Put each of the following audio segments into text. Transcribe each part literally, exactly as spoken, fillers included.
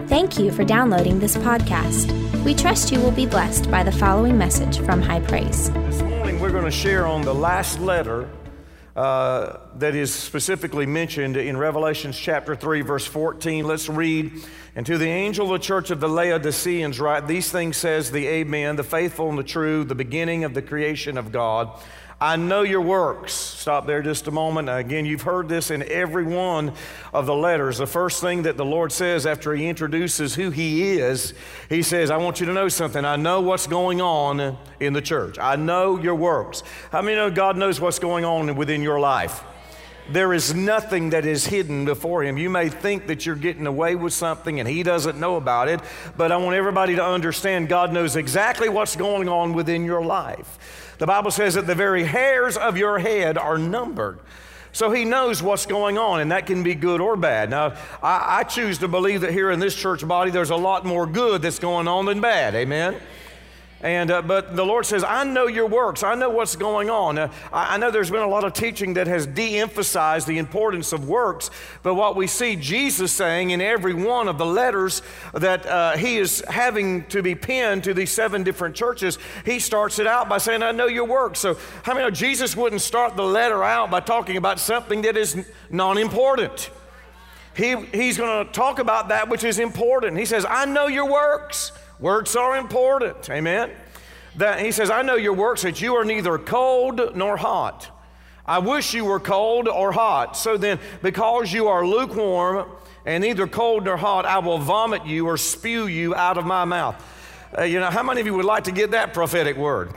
Thank you for downloading this podcast. We trust you will be blessed by the following message from High Praise. This morning we're going to share on the last letter uh, that is specifically mentioned in Revelation chapter three, verse fourteen. Let's read. And to the angel of the church of the Laodiceans write, these things says the Amen, the faithful and the true, the beginning of the creation of God. I know your works. Stop there just a moment. Again, you've heard this in every one of the letters. The first thing that the Lord says after he introduces who he is, he says, I want you to know something. I know what's going on in the church. I know your works. How many know God knows what's going on within your life? There is nothing that is hidden before him. You may think that you're getting away with something and he doesn't know about it, but I want everybody to understand God knows exactly what's going on within your life. The Bible says that the very hairs of your head are numbered. So he knows what's going on, and that can be good or bad. Now, I, I choose to believe that here in this church body, there's a lot more good that's going on than bad. Amen? And uh, but the Lord says, I know your works. I know what's going on. Uh, I, I know there's been a lot of teaching that has de-emphasized the importance of works, but what we see Jesus saying in every one of the letters that uh, he is having to be penned to these seven different churches, he starts it out by saying, I know your works. So how many know Jesus wouldn't start the letter out by talking about something that is non-important? He, he's going to talk about that which is important. He says, I know your works. Works are important, amen? That he says, I know your works, that you are neither cold nor hot. I wish you were cold or hot. So then, because you are lukewarm and neither cold nor hot, I will vomit you or spew you out of my mouth. Uh, you know, how many of you would like to get that prophetic word?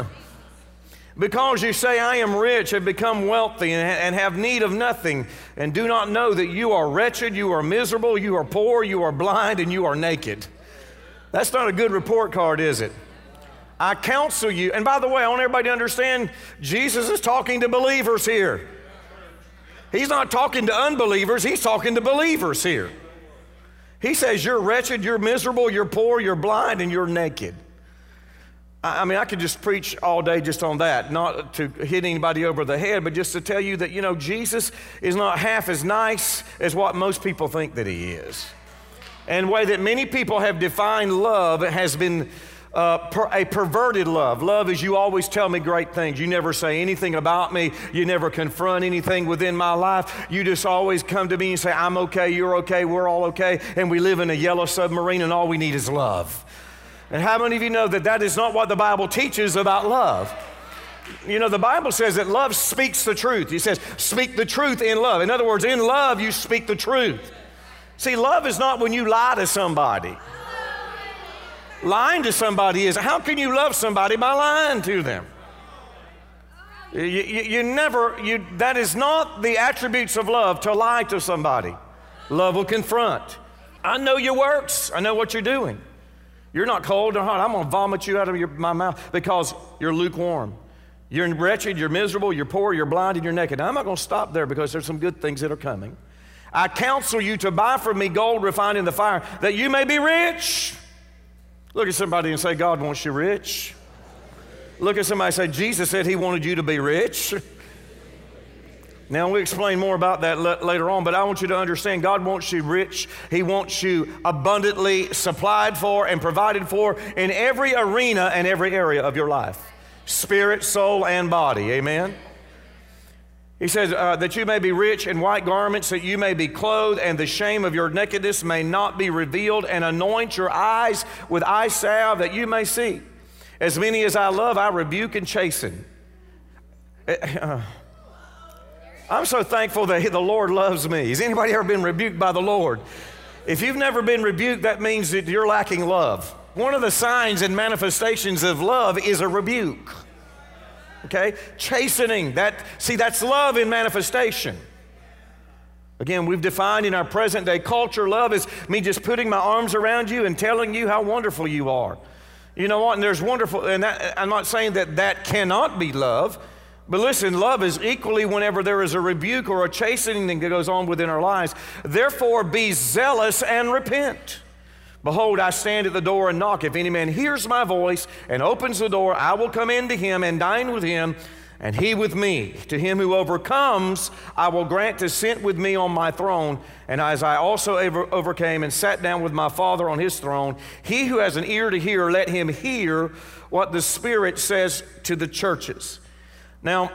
Because you say, I am rich, have become wealthy, and, and have need of nothing, and do not know that you are wretched, you are miserable, you are poor, you are blind, and you are naked. That's not a good report card, is it? I counsel you, and by the way, I want everybody to understand, Jesus is talking to believers here. He's not talking to unbelievers, he's talking to believers here. He says, you're wretched, you're miserable, you're poor, you're blind, and you're naked. I, I mean, I could just preach all day just on that, not to hit anybody over the head, but just to tell you that, you know, Jesus is not half as nice as what most people think that he is. And the way that many people have defined love has been uh, per, a perverted love. Love is you always tell me great things. You never say anything about me. You never confront anything within my life. You just always come to me and say, I'm okay, you're okay, we're all okay, and we live in a yellow submarine and all we need is love. And how many of you know that that is not what the Bible teaches about love? You know, the Bible says that love speaks the truth. It says, speak the truth in love. In other words, in love, you speak the truth. See, love is not when you lie to somebody. Lying to somebody is, how can you love somebody by lying to them? You, you, you never, you, that is not the attributes of love, to lie to somebody. Love will confront. I know your works. I know what you're doing. You're not cold or hot. I'm going to vomit you out of your, my mouth because you're lukewarm. You're wretched, you're miserable, you're poor, you're blind, and you're naked. Now, I'm not going to stop there because there's some good things that are coming. I counsel you to buy from me gold refined in the fire, that you may be rich. Look at somebody and say, God wants you rich. Look at somebody and say, Jesus said he wanted you to be rich. Now, we'll explain more about that l- later on, but I want you to understand God wants you rich. He wants you abundantly supplied for and provided for in every arena and every area of your life. Spirit, soul, and body. Amen? He says uh, that you may be rich in white garments, that you may be clothed, and the shame of your nakedness may not be revealed, and anoint your eyes with eye salve that you may see. As many as I love, I rebuke and chasten. Uh, I'm so thankful that the Lord loves me. Has anybody ever been rebuked by the Lord? If you've never been rebuked, that means that you're lacking love. One of the signs and manifestations of love is a rebuke. Okay, chastening, that, see, that's love in manifestation. Again, we've defined in our present day culture, love is me just putting my arms around you and telling you how wonderful you are. You know what, and there's wonderful, and that, I'm not saying that that cannot be love, but listen, love is equally whenever there is a rebuke or a chastening that goes on within our lives. Therefore, be zealous and repent. Behold, I stand at the door and knock. If any man hears my voice and opens the door, I will come into him and dine with him, and he with me. To him who overcomes, I will grant to sit with me on my throne, and as I also over- overcame and sat down with my Father on his throne. He who has an ear to hear, let him hear what the Spirit says to the churches. Now,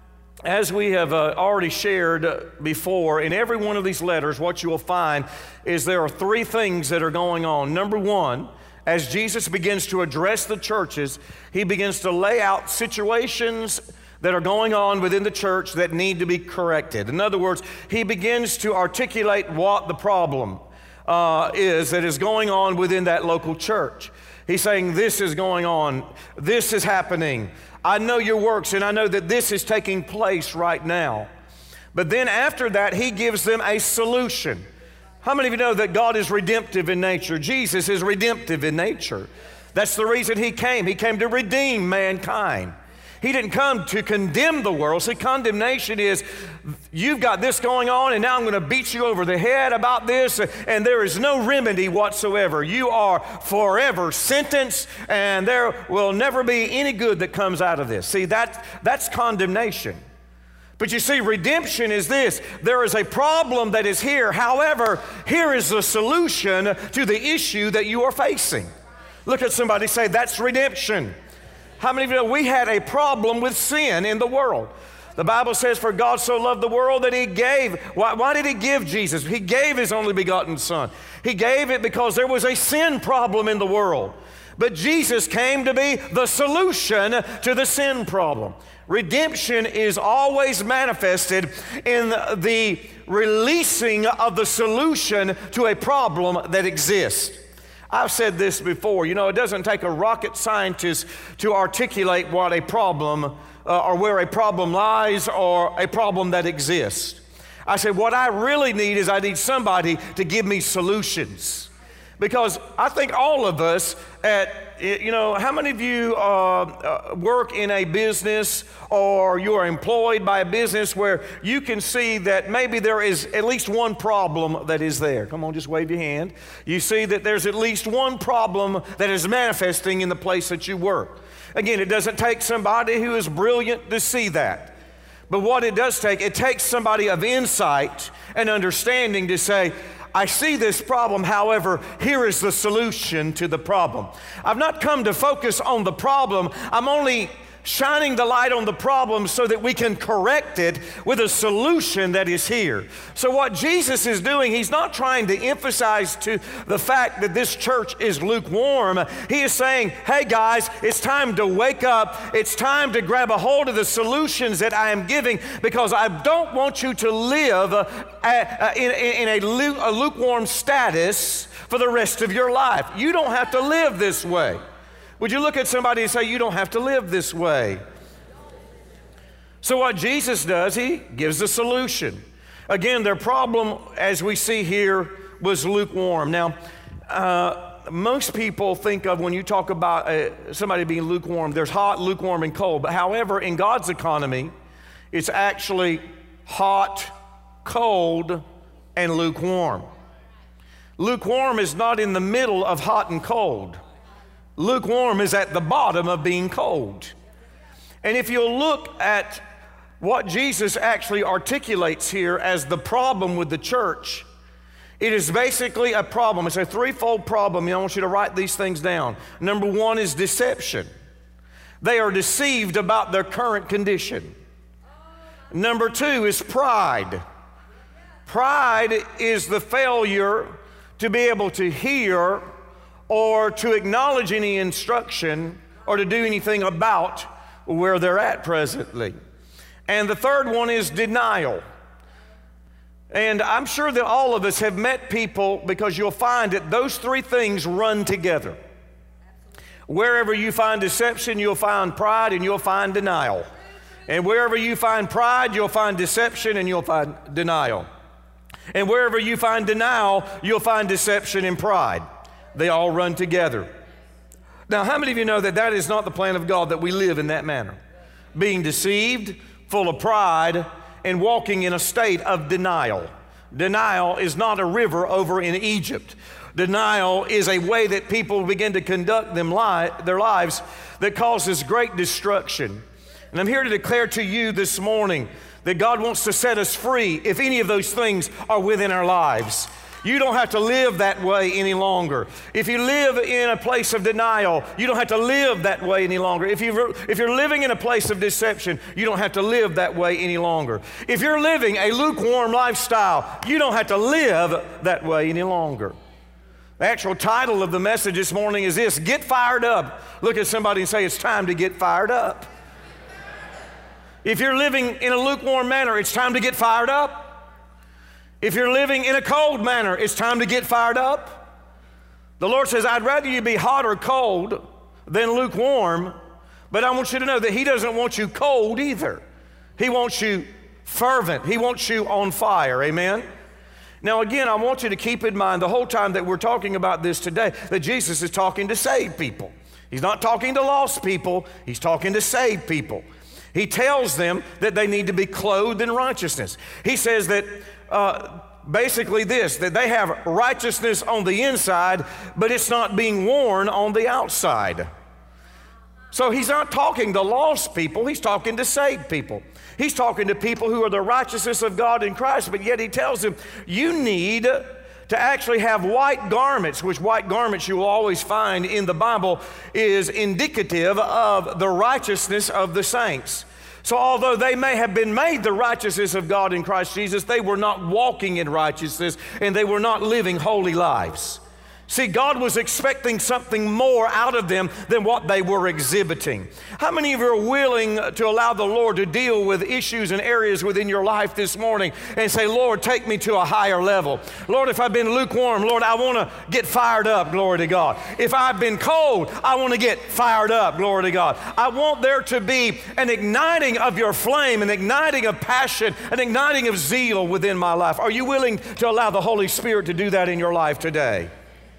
as we have uh, already shared before, in every one of these letters, what you will find is there are three things that are going on. Number one, as Jesus begins to address the churches, he begins to lay out situations that are going on within the church that need to be corrected. In other words, he begins to articulate what the problem uh, is that is going on within that local church. He's saying, this is going on, this is happening. I know your works, and I know that this is taking place right now. But then after that, he gives them a solution. How many of you know that God is redemptive in nature? Jesus is redemptive in nature. That's the reason he came. He came to redeem mankind. He didn't come to condemn the world. See, condemnation is, you've got this going on, and now I'm going to beat you over the head about this, and there is no remedy whatsoever. You are forever sentenced, and there will never be any good that comes out of this. See, that, that's condemnation. But you see, redemption is this. There is a problem that is here. However, here is the solution to the issue that you are facing. Look at somebody, say, that's redemption. How many of you know we had a problem with sin in the world? The Bible says, for God so loved the world that he gave. Why, why did he give Jesus? He gave his only begotten son. He gave it because there was a sin problem in the world. But Jesus came to be the solution to the sin problem. Redemption is always manifested in the releasing of the solution to a problem that exists. I've said this before, you know, it doesn't take a rocket scientist to articulate what a problem uh, or where a problem lies or a problem that exists. I said, what I really need is I need somebody to give me solutions. Because I think all of us at, you know, how many of you uh, uh, work in a business or you are employed by a business where you can see that maybe there is at least one problem that is there? Come on, just wave your hand. You see that there's at least one problem that is manifesting in the place that you work. Again, it doesn't take somebody who is brilliant to see that. But what it does take, it takes somebody of insight and understanding to say, I see this problem, however, here is the solution to the problem. I've not come to focus on the problem. I'm only shining the light on the problem so that we can correct it with a solution that is here. So what Jesus is doing, he's not trying to emphasize to the fact that this church is lukewarm. He is saying, hey guys, it's time to wake up. It's time to grab a hold of the solutions that I am giving, because I don't want you to live uh, uh, in, in a, lu- a lukewarm status for the rest of your life. You don't have to live this way. Would you look at somebody and say, you don't have to live this way? So what Jesus does, he gives a solution. Again, their problem, as we see here, was lukewarm. Now, uh, most people think of when you talk about uh, somebody being lukewarm, there's hot, lukewarm, and cold. But however, in God's economy, it's actually hot, cold, and lukewarm. Lukewarm is not in the middle of hot and cold. Lukewarm is at the bottom of being cold. And if you'll look at what Jesus actually articulates here as the problem with the church, it is basically a problem. It's a threefold problem. I want you to write these things down. Number one is deception. They are deceived about their current condition. Number two is pride. Pride is the failure to be able to hear or to acknowledge any instruction or to do anything about where they're at presently. And the third one is denial. And I'm sure that all of us have met people, because you'll find that those three things run together. Wherever you find deception, you'll find pride and you'll find denial. And wherever you find pride, you'll find deception and you'll find denial. And wherever you find denial, you'll find deception and pride. They all run together. Now, how many of you know that that is not the plan of God, that we live in that manner? Being deceived, full of pride, and walking in a state of denial. Denial is not a river over in Egypt. Denial is a way that people begin to conduct them li- their lives that causes great destruction. And I'm here to declare to you this morning that God wants to set us free if any of those things are within our lives. You don't have to live that way any longer. If you live in a place of denial, you don't have to live that way any longer. If, you, if you're living in a place of deception, you don't have to live that way any longer. If you're living a lukewarm lifestyle, you don't have to live that way any longer. The actual title of the message this morning is this: Get Fired Up. Look at somebody and say, it's time to get fired up. If you're living in a lukewarm manner, it's time to get fired up. If you're living in a cold manner, it's time to get fired up. The Lord says, I'd rather you be hot or cold than lukewarm, but I want you to know that He doesn't want you cold either. He wants you fervent. He wants you on fire, amen? Now again, I want you to keep in mind the whole time that we're talking about this today, that Jesus is talking to saved people. He's not talking to lost people, He's talking to saved people. He tells them that they need to be clothed in righteousness. He says that uh, basically this, that they have righteousness on the inside, but it's not being worn on the outside. So He's not talking to lost people, He's talking to saved people. He's talking to people who are the righteousness of God in Christ, but yet He tells them, you need to actually have white garments, which white garments you will always find in the Bible is indicative of the righteousness of the saints. So although they may have been made the righteousness of God in Christ Jesus, they were not walking in righteousness and they were not living holy lives. See, God was expecting something more out of them than what they were exhibiting. How many of you are willing to allow the Lord to deal with issues and areas within your life this morning and say, Lord, take me to a higher level. Lord, if I've been lukewarm, Lord, I want to get fired up, glory to God. If I've been cold, I want to get fired up, glory to God. I want there to be an igniting of your flame, an igniting of passion, an igniting of zeal within my life. Are you willing to allow the Holy Spirit to do that in your life today?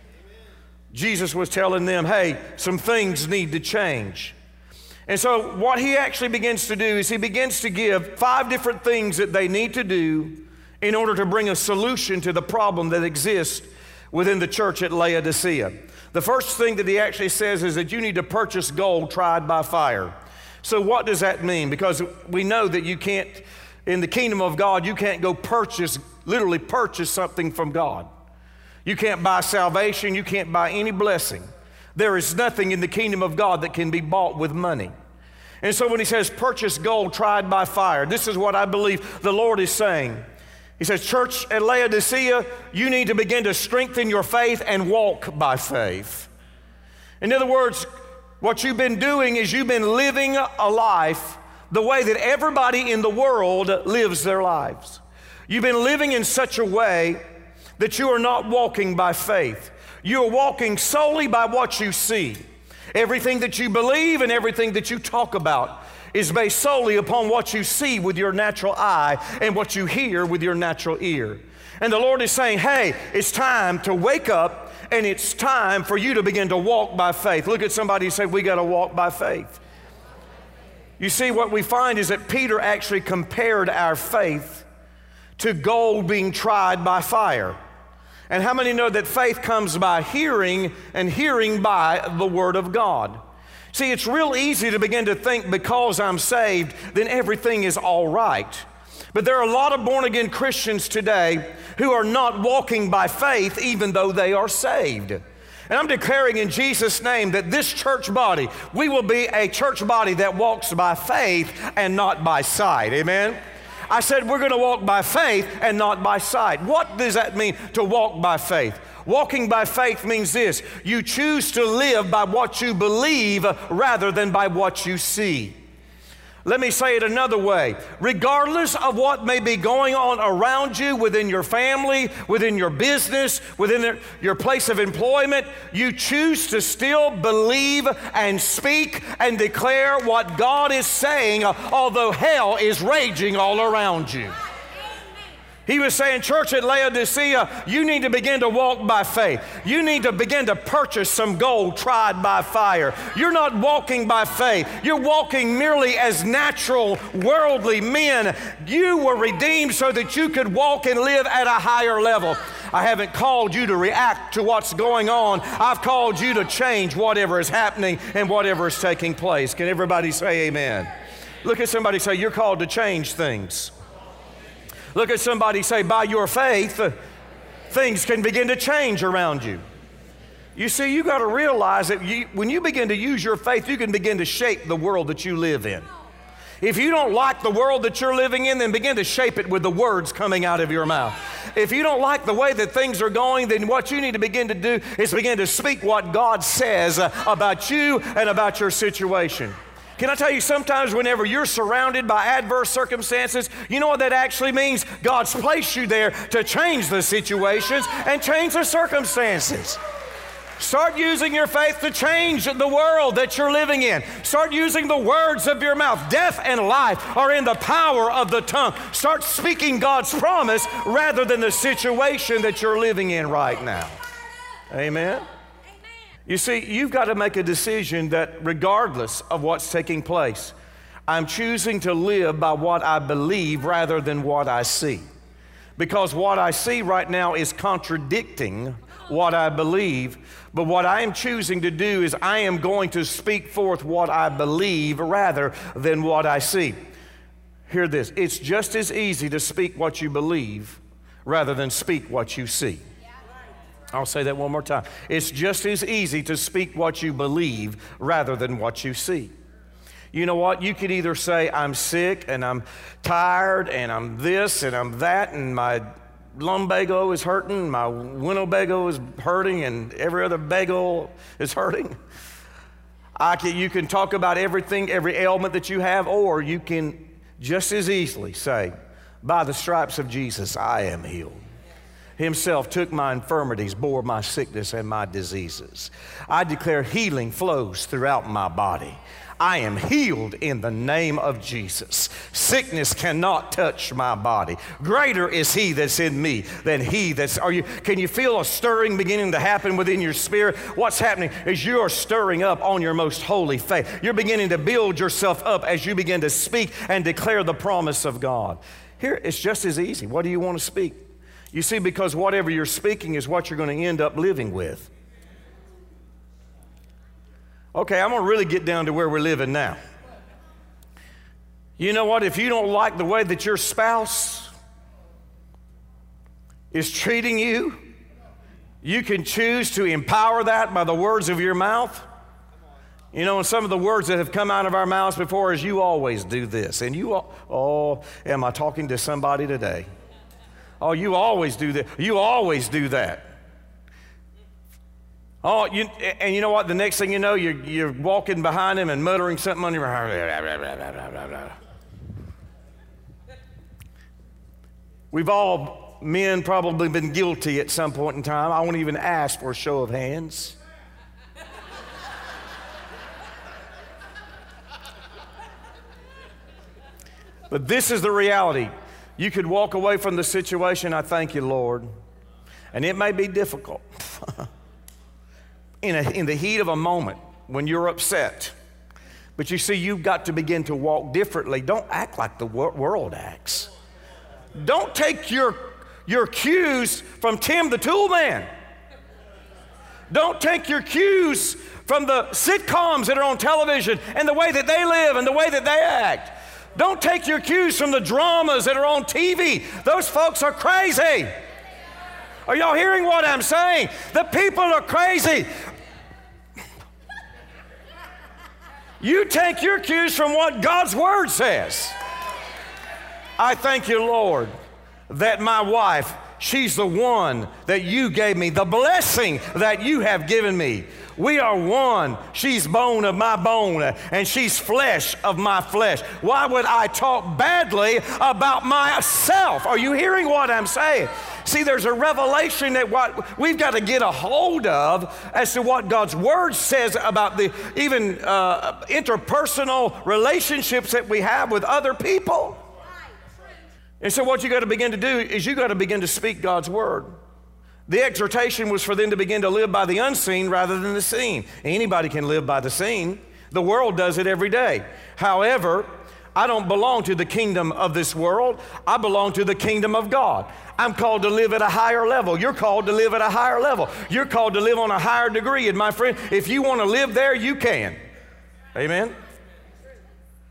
Jesus was telling them, hey, some things need to change. And so what He actually begins to do is He begins to give five different things that they need to do in order to bring a solution to the problem that exists within the church at Laodicea. The first thing that He actually says is that you need to purchase gold tried by fire. So what does that mean? Because we know that you can't, in the kingdom of God, you can't go purchase, literally purchase something from God. You can't buy salvation. You can't buy any blessing. There is nothing in the kingdom of God that can be bought with money. And so when He says purchase gold tried by fire, this is what I believe the Lord is saying. He says, church at Laodicea, you need to begin to strengthen your faith and walk by faith. In other words, what you've been doing is you've been living a life the way that everybody in the world lives their lives. You've been living in such a way that you are not walking by faith. You are walking solely by what you see. Everything that you believe and everything that you talk about is based solely upon what you see with your natural eye and what you hear with your natural ear. And the Lord is saying, hey, it's time to wake up and it's time for you to begin to walk by faith. Look at somebody and say, we got to walk by faith. You see, what we find is that Peter actually compared our faith to gold being tried by fire. And how many know that faith comes by hearing and hearing by the Word of God? See, it's real easy to begin to think because I'm saved, then everything is all right. But there are a lot of born-again Christians today who are not walking by faith even though they are saved. And I'm declaring in Jesus' name that this church body, we will be a church body that walks by faith and not by sight. Amen? I said we're going to walk by faith and not by sight. What does that mean to walk by faith? Walking by faith means this: you choose to live by what you believe rather than by what you see. Let me say it another way. Regardless of what may be going on around you, within your family, within your business, within your place of employment, you choose to still believe and speak and declare what God is saying, although hell is raging all around you. He was saying, church at Laodicea, you need to begin to walk by faith. You need to begin to purchase some gold tried by fire. You're not walking by faith. You're walking merely as natural, worldly men. You were redeemed so that you could walk and live at a higher level. I haven't called you to react to what's going on. I've called you to change whatever is happening and whatever is taking place. Can everybody say amen? Look at somebody, say, you're called to change things. Look at somebody, say, by your faith, uh, things can begin to change around you. You see, you got to realize that you, when you begin to use your faith, you can begin to shape the world that you live in. If you don't like the world that you're living in, then begin to shape it with the words coming out of your mouth. If you don't like the way that things are going, then what you need to begin to do is begin to speak what God says uh, about you and about your situation. Can I tell you, sometimes whenever you're surrounded by adverse circumstances, you know what that actually means? God's placed you there to change the situations and change the circumstances. Start using your faith to change the world that you're living in. Start using the words of your mouth. Death and life are in the power of the tongue. Start speaking God's promise rather than the situation that you're living in right now. Amen? You see, you've got to make a decision that regardless of what's taking place, I'm choosing to live by what I believe rather than what I see. Because what I see right now is contradicting what I believe, but what I am choosing to do is I am going to speak forth what I believe rather than what I see. Hear this, it's just as easy to speak what you believe rather than speak what you see. I'll say that one more time. It's just as easy to speak what you believe rather than what you see. You know what? You could either say, I'm sick and I'm tired and I'm this and I'm that and my lumbago is hurting, my Winnebago is hurting, and every other bagel is hurting. I can, you can talk about everything, every ailment that you have, or you can just as easily say, by the stripes of Jesus, I am healed. Himself took my infirmities, bore my sickness and my diseases. I declare healing flows throughout my body. I am healed in the name of Jesus. Sickness cannot touch my body. Greater is He that's in me than he that's... Are you? Can you feel a stirring beginning to happen within your spirit? What's happening is you are stirring up on your most holy faith. You're beginning to build yourself up as you begin to speak and declare the promise of God. Here, it's just as easy. What do you want to speak? You see, because whatever you're speaking is what you're going to end up living with. Okay, I'm going to really get down to where we're living now. You know what? If you don't like the way that your spouse is treating you, you can choose to empower that by the words of your mouth. You know, and some of the words that have come out of our mouths before is, you always do this. And you, oh, am I talking to somebody today? Oh, you always do that. You always do that. Oh, you, and you know what? The next thing you know, you're, you're walking behind him and muttering something on your... We've all, men, probably been guilty at some point in time. I won't even ask for a show of hands. But this is the reality. You could walk away from the situation, I thank you, Lord, and it may be difficult. In, a, in the heat of a moment when you're upset. But you see, you've got to begin to walk differently. Don't act like the wor- world acts. Don't take your, your cues from Tim the Tool Man. Don't take your cues from the sitcoms that are on television and the way that they live and the way that they act. Don't take your cues from the dramas that are on T V. Those folks are crazy. Are y'all hearing what I'm saying? The people are crazy. You take your cues from what God's Word says. I thank you, Lord, that my wife, she's the one that you gave me, the blessing that you have given me. We are one. She's bone of my bone, and she's flesh of my flesh. Why would I talk badly about myself? Are you hearing what I'm saying? See, there's a revelation that what we've got to get a hold of as to what God's Word says about the even uh, interpersonal relationships that we have with other people. And so what you got to begin to do is you got to begin to speak God's Word. The exhortation was for them to begin to live by the unseen rather than the seen. Anybody can live by the seen. The world does it every day. However, I don't belong to the kingdom of this world. I belong to the kingdom of God. I'm called to live at a higher level. You're called to live at a higher level. You're called to live on a higher degree. And my friend, if you want to live there, you can. Amen?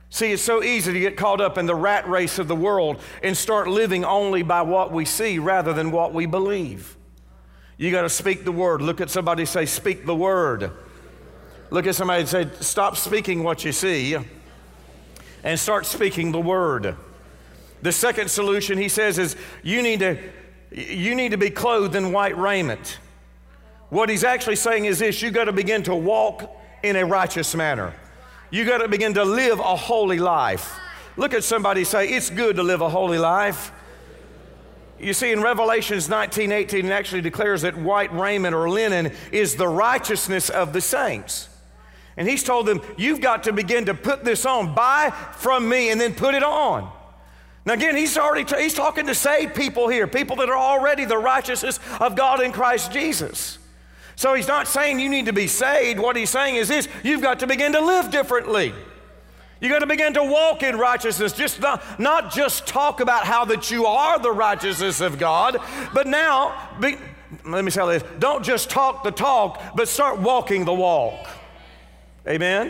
See, it's so easy to get caught up in the rat race of the world and start living only by what we see rather than what we believe. You got to speak the word. Look at somebody and say, speak the word. Look at somebody and say, stop speaking what you see and start speaking the word. The second solution, he says, is you need to, you need to be clothed in white raiment. What he's actually saying is this: you got to begin to walk in a righteous manner. You got to begin to live a holy life. Look at somebody and say, it's good to live a holy life. You see, in Revelations nineteen eighteen, it actually declares that white raiment or linen is the righteousness of the saints. And he's told them, you've got to begin to put this on. Buy from me and then put it on. Now again, he's already t- he's talking to saved people here, people that are already the righteousness of God in Christ Jesus. So he's not saying you need to be saved. What he's saying is this: you've got to begin to live differently. You got to begin to walk in righteousness. Just not, not just talk about how that you are the righteousness of God, but now, be, let me say this: don't just talk the talk, but start walking the walk. Amen?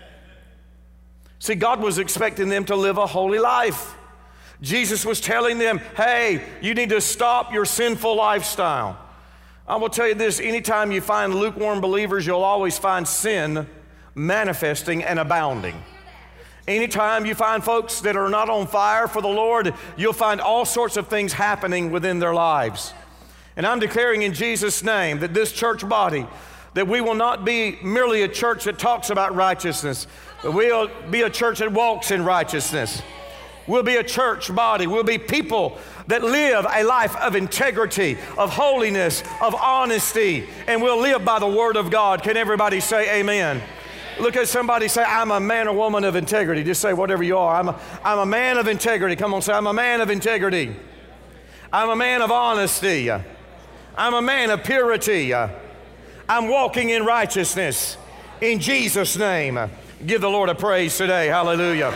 See, God was expecting them to live a holy life. Jesus was telling them, hey, you need to stop your sinful lifestyle. I will tell you this: anytime you find lukewarm believers, you'll always find sin manifesting and abounding. Anytime you find folks that are not on fire for the Lord, you'll find all sorts of things happening within their lives. And I'm declaring in Jesus' name that this church body, that we will not be merely a church that talks about righteousness, but we'll be a church that walks in righteousness. We'll be a church body. We'll be people that live a life of integrity, of holiness, of honesty, and we'll live by the word of God. Can everybody say amen? Look at somebody, say, I'm a man or woman of integrity. Just say whatever you are. I'm a, I'm a man of integrity. Come on, say, I'm a man of integrity. I'm a man of honesty. I'm a man of purity. I'm walking in righteousness. In Jesus' name, give the Lord a praise today. Hallelujah.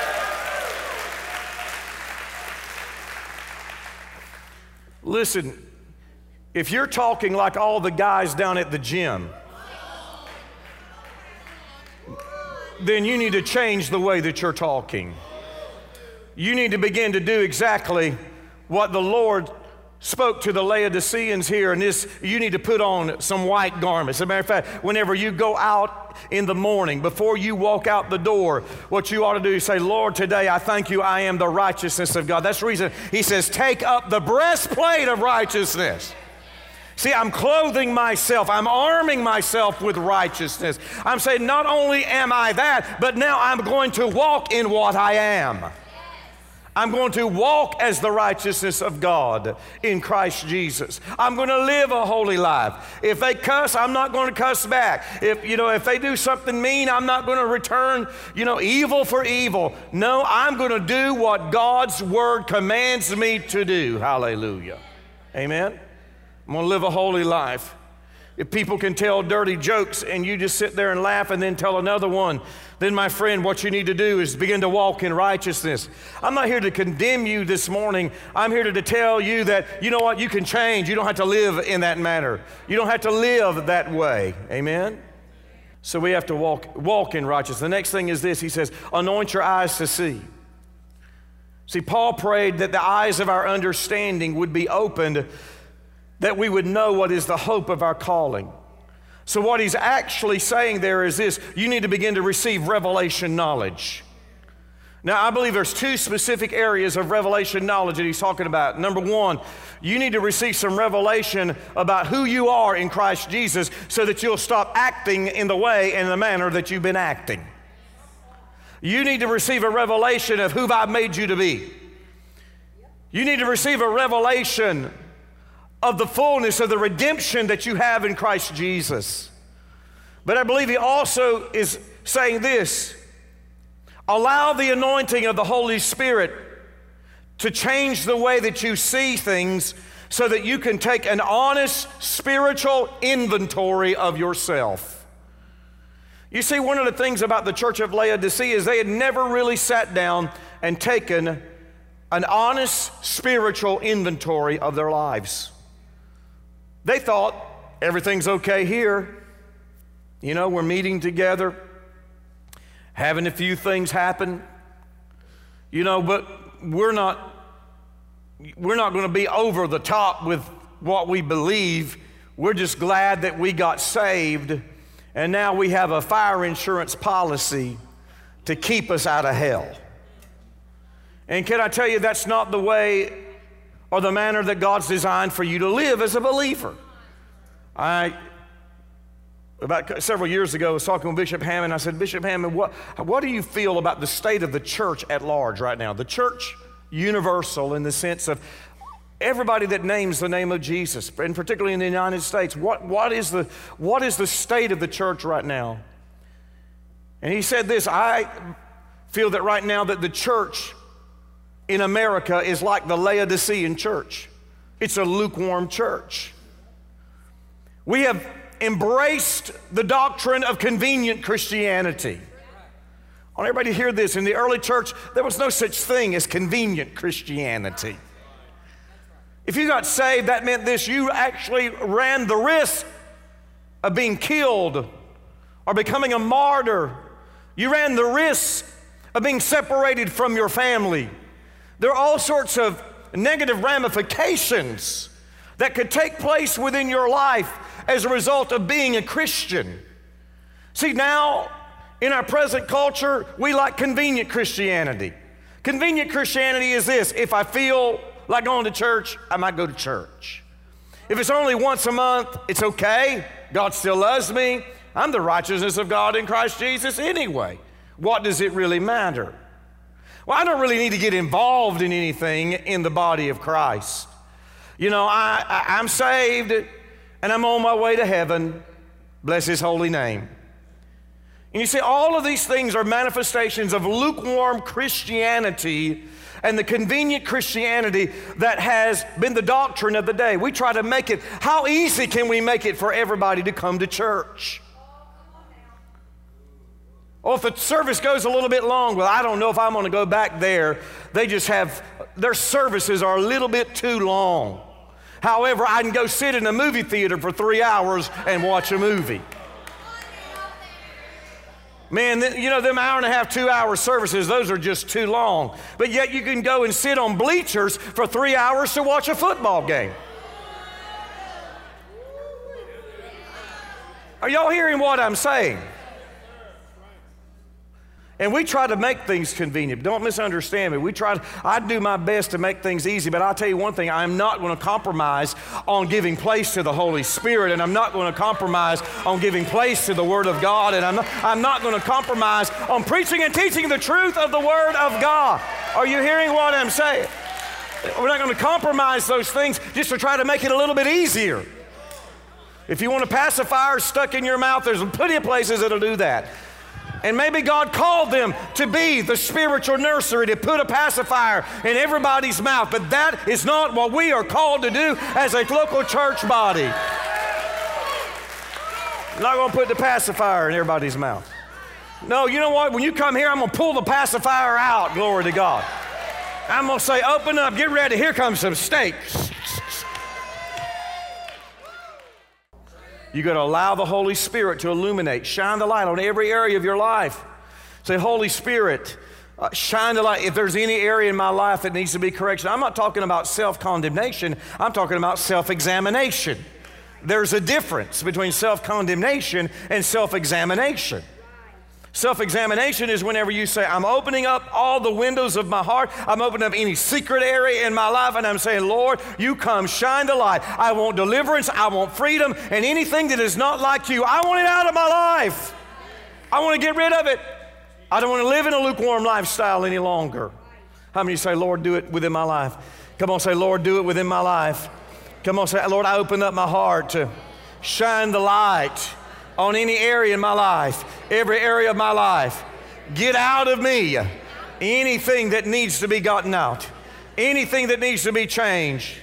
Listen, if you're talking like all the guys down at the gym, then you need to change the way that you're talking. You need to begin to do exactly what the Lord spoke to the Laodiceans here, and this, you need to put on some white garments. As a matter of fact, whenever you go out in the morning, before you walk out the door, what you ought to do is say, Lord, today I thank you, I am the righteousness of God. That's the reason he says, take up the breastplate of righteousness. See, I'm clothing myself. I'm arming myself with righteousness. I'm saying not only am I that, but now I'm going to walk in what I am. I'm going to walk as the righteousness of God in Christ Jesus. I'm going to live a holy life. If they cuss, I'm not going to cuss back. If, you know, if they do something mean, I'm not going to return, you know, evil for evil. No, I'm going to do what God's word commands me to do. Hallelujah. Amen. I'm going to live a holy life. If people can tell dirty jokes and you just sit there and laugh and then tell another one, then my friend, what you need to do is begin to walk in righteousness. I'm not here to condemn you this morning. I'm here to, to tell you that, you know what, you can change. You don't have to live in that manner. You don't have to live that way. Amen? So we have to walk, walk in righteousness. The next thing is this. He says, anoint your eyes to see. See, Paul prayed that the eyes of our understanding would be opened, that we would know what is the hope of our calling. So what he's actually saying there is this: you need to begin to receive revelation knowledge. Now, I believe there's two specific areas of revelation knowledge that he's talking about. Number one, you need to receive some revelation about who you are in Christ Jesus so that you'll stop acting in the way and the manner that you've been acting. You need to receive a revelation of who I've made you to be. You need to receive a revelation of the fullness of the redemption that you have in Christ Jesus. But I believe he also is saying this: allow the anointing of the Holy Spirit to change the way that you see things so that you can take an honest spiritual inventory of yourself. You see, one of the things about the church of Laodicea is they had never really sat down and taken an honest spiritual inventory of their lives. They thought everything's okay here. You know, we're meeting together, having a few things happen, You know, but we're not, we're not going to be over the top with what we believe. We're just glad that we got saved, and now we have a fire insurance policy to keep us out of hell. And can I tell you, that's not the way or the manner that God's designed for you to live as a believer. I, about several years ago, I was talking with Bishop Hammond. I said, Bishop Hammond, what, what do you feel about the state of the church at large right now? The church universal, in the sense of everybody that names the name of Jesus, and particularly in the United States. What, what, is the, what is the state of the church right now? And he said this, I feel that right now that the church in America is like the Laodicean church. It's a lukewarm church. We have embraced the doctrine of convenient Christianity. I want everybody to hear this. In the early church, there was no such thing as convenient Christianity. If you got saved, that meant this: you actually ran the risk of being killed or becoming a martyr. You ran the risk of being separated from your family. There are all sorts of negative ramifications that could take place within your life as a result of being a Christian. See, now in our present culture, we like convenient Christianity. Convenient Christianity is this: if I feel like going to church, I might go to church. If it's only once a month, it's okay. God still loves me. I'm the righteousness of God in Christ Jesus anyway. What does it really matter? Well, I don't really need to get involved in anything in the body of Christ. You know, I, I, I'm saved and I'm on my way to heaven. Bless His holy name. And you see, all of these things are manifestations of lukewarm Christianity and the convenient Christianity that has been the doctrine of the day. We try to make it, how easy can we make it for everybody to come to church? Oh, if the service goes a little bit long, well, I don't know if I'm going to go back there. They just have, their services are a little bit too long. However, I can go sit in a movie theater for three hours and watch a movie. Man, you know, them hour and a half, two hour services, those are just too long. But yet you can go and sit on bleachers for three hours to watch a football game. Are y'all hearing what I'm saying? And we try to make things convenient. Don't misunderstand me. We try to, I do my best to make things easy, but I'll tell you one thing, I'm not going to compromise on giving place to the Holy Spirit, and I'm not going to compromise on giving place to the Word of God, and I'm not, I'm not going to compromise on preaching and teaching the truth of the Word of God. Are you hearing what I'm saying? We're not going to compromise those things just to try to make it a little bit easier. If you want a pacifier stuck in your mouth, there's plenty of places that'll do that. And maybe God called them to be the spiritual nursery, to put a pacifier in everybody's mouth. But that is not what we are called to do as a local church body. I'm not going to put the pacifier in everybody's mouth. No, you know what? When you come here, I'm going to pull the pacifier out, glory to God. I'm going to say, open up, get ready, here comes some steak. You got to allow the Holy Spirit to illuminate, shine the light on every area of your life. Say, Holy Spirit, uh, shine the light. If there's any area in my life that needs to be correction, I'm not talking about self-condemnation. I'm talking about self-examination. There's a difference between self-condemnation and self-examination. Self-examination is whenever you say, I'm opening up all the windows of my heart. I'm opening up any secret area in my life, and I'm saying, Lord, you come shine the light. I want deliverance. I want freedom. And anything that is not like you, I want it out of my life. I want to get rid of it. I don't want to live in a lukewarm lifestyle any longer. How many say, Lord, do it within my life? Come on, say, Lord, do it within my life. Come on, say, Lord, I open up my heart to shine the light on any area in my life, every area of my life. Get out of me anything that needs to be gotten out, anything that needs to be changed.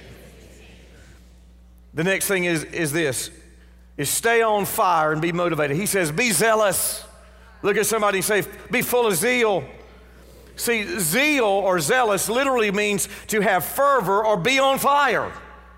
The next thing is, is this, is stay on fire and be motivated. He says, be zealous. Look at somebody and say, be full of zeal. See, zeal or zealous literally means to have fervor or be on fire.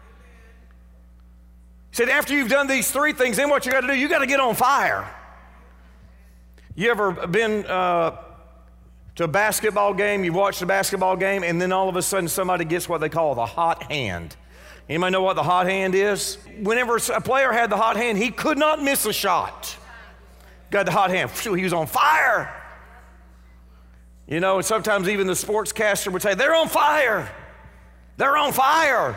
He said, after you've done these three things, then what you got to do, you got to get on fire. You ever been uh, to a basketball game, you watch the basketball game, and then all of a sudden somebody gets what they call the hot hand. Anybody know what the hot hand is? Whenever a player had the hot hand, he could not miss a shot. Got the hot hand. Phew, he was on fire. You know, and sometimes even the sportscaster would say, they're on fire. They're on fire.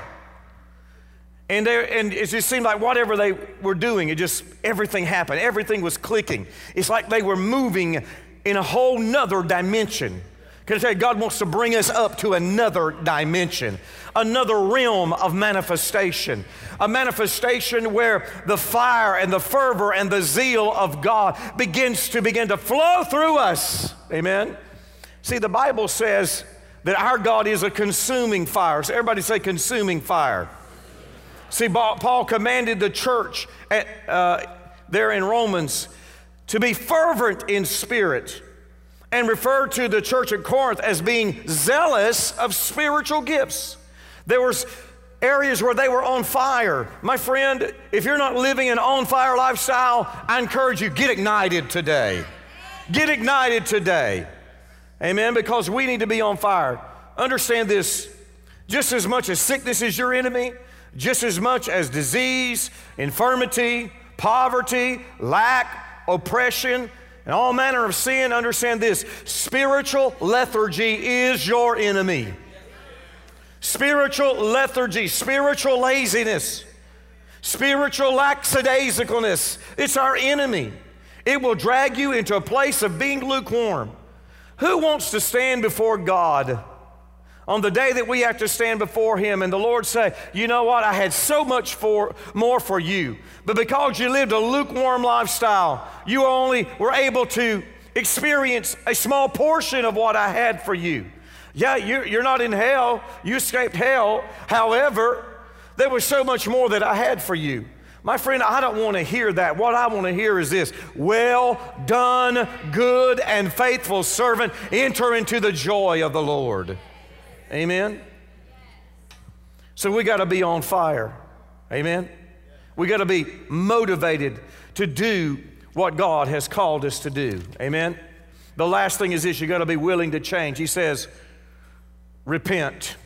And, and it just seemed like whatever they were doing, it just, everything happened. Everything was clicking. It's like they were moving in a whole nother dimension. Can I tell you, God wants to bring us up to another dimension, another realm of manifestation, a manifestation where the fire and the fervor and the zeal of God begins to begin to flow through us. Amen. See, the Bible says that our God is a consuming fire. So everybody say consuming fire. See, Paul commanded the church at, uh, there in Romans to be fervent in spirit, and referred to the church at Corinth as being zealous of spiritual gifts. There was areas where they were on fire. My friend, if you're not living an on fire lifestyle, I encourage you, get ignited today. Get ignited today. Amen, because we need to be on fire. Understand this, just as much as sickness is your enemy, just as much as disease, infirmity, poverty, lack, oppression, and all manner of sin, understand this, spiritual lethargy is your enemy. Spiritual lethargy, spiritual laziness, spiritual lackadaisicalness, it's our enemy. It will drag you into a place of being lukewarm. Who wants to stand before God on the day that we have to stand before Him and the Lord say, you know what, I had so much for, more for you, but because you lived a lukewarm lifestyle, you only were able to experience a small portion of what I had for you. Yeah, you're, you're not in hell, you escaped hell. However, there was so much more that I had for you. My friend, I don't want to hear that. What I want to hear is this: well done, good and faithful servant, enter into the joy of the Lord. Amen? So we got to be on fire. Amen? We got to be motivated to do what God has called us to do. Amen? The last thing is this: you got to be willing to change. He says, repent.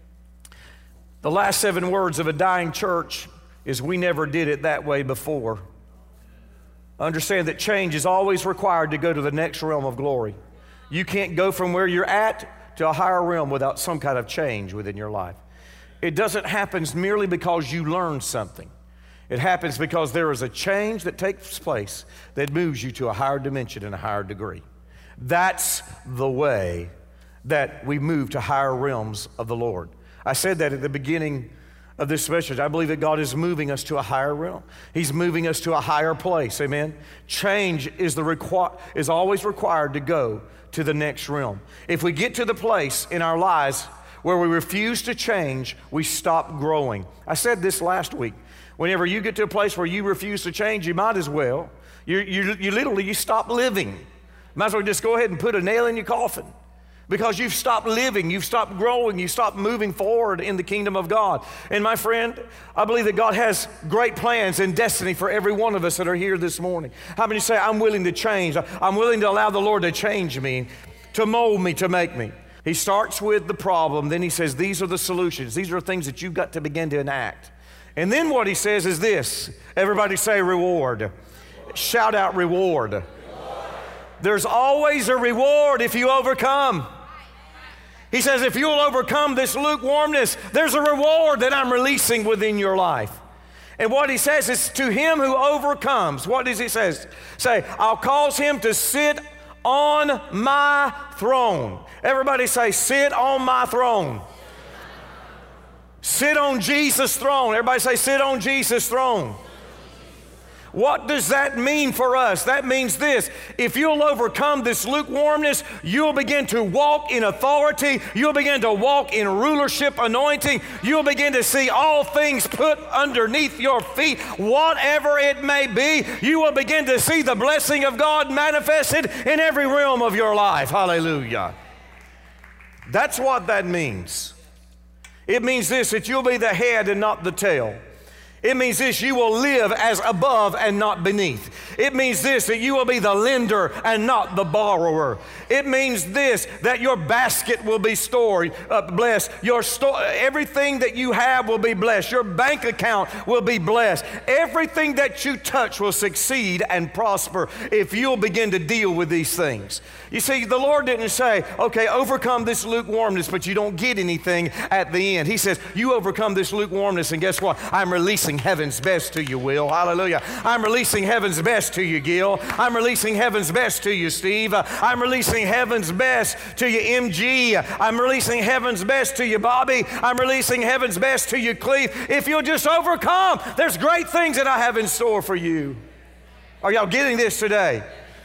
The last seven words of a dying church is, we never did it that way before. Understand that change is always required to go to the next realm of glory. You can't go from where you're at to a higher realm without some kind of change within your life. It doesn't happen merely because you learn something. It happens because there is a change that takes place that moves you to a higher dimension and a higher degree. That's the way that we move to higher realms of the Lord. I said that at the beginning of this message. I believe that God is moving us to a higher realm. He's moving us to a higher place. Amen. Change is the requ- is always required to go to the next realm. If we get to the place in our lives where we refuse to change, we stop growing. I said this last week. Whenever you get to a place where you refuse to change, you might as well. You, you, you literally, you stop living. Might as well just go ahead and put a nail in your coffin. Because you've stopped living, you've stopped growing, you stopped moving forward in the kingdom of God. And my friend, I believe that God has great plans and destiny for every one of us that are here this morning. How many say, I'm willing to change? I'm willing to allow the Lord to change me, to mold me, to make me. He starts with the problem, then he says, these are the solutions. These are things that you've got to begin to enact. And then what he says is this. Everybody say reward. Shout out reward. Reward. There's always a reward if you overcome. He says, if you'll overcome this lukewarmness, there's a reward that I'm releasing within your life. And what he says is, to him who overcomes, what does he say? Say, I'll cause him to sit on my throne. Everybody say, sit on my throne. Sit on Jesus' throne. Everybody say, sit on Jesus' throne. What does that mean for us? That means this: if you'll overcome this lukewarmness, you'll begin to walk in authority. You'll begin to walk in rulership anointing. You'll begin to see all things put underneath your feet, whatever it may be. You will begin to see the blessing of God manifested in every realm of your life. Hallelujah. That's what that means. It means this, that you'll be the head and not the tail. It means this, you will live as above and not beneath. It means this, that you will be the lender and not the borrower. It means this, that your basket will be stored, uh, blessed. Your sto- everything that you have will be blessed. Your bank account will be blessed. Everything that you touch will succeed and prosper if you'll begin to deal with these things. You see, the Lord didn't say, okay, overcome this lukewarmness, but you don't get anything at the end. He says, you overcome this lukewarmness, and guess what? I'm releasing heaven's best to you, Will. Hallelujah. I'm releasing heaven's best to you, Gil. I'm releasing heaven's best to you, Steve. Uh, I'm releasing heaven's best to you, M G. I'm releasing heaven's best to you, Bobby. I'm releasing heaven's best to you, Cleve. If you'll just overcome, there's great things that I have in store for you. Are y'all getting this today?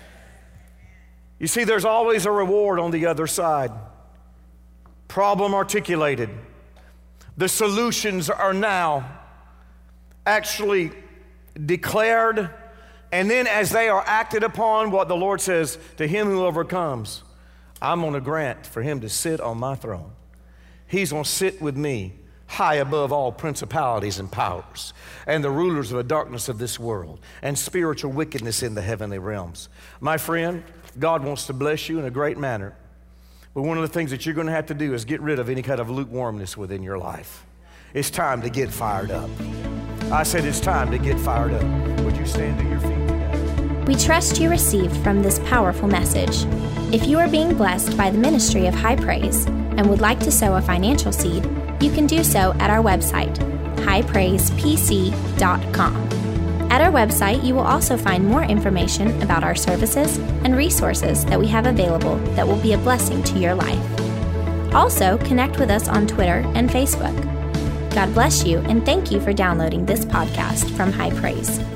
You see, there's always a reward on the other side. Problem articulated. The solutions are now actually declared, and then as they are acted upon, what the Lord says, to him who overcomes, I'm going to grant for him to sit on my throne. He's going to sit with me high above all principalities and powers and the rulers of the darkness of this world and spiritual wickedness in the heavenly realms. My friend, God wants to bless you in a great manner, but one of the things that you're going to have to do is get rid of any kind of lukewarmness within your life. It's time to get fired up. I said it's time to get fired up. Would you stand to your feet today? We trust you received from this powerful message. If you are being blessed by the ministry of High Praise and would like to sow a financial seed, you can do so at our website, high praise p c dot com. At our website, you will also find more information about our services and resources that we have available that will be a blessing to your life. Also, connect with us on Twitter and Facebook. God bless you, and thank you for downloading this podcast from High Praise.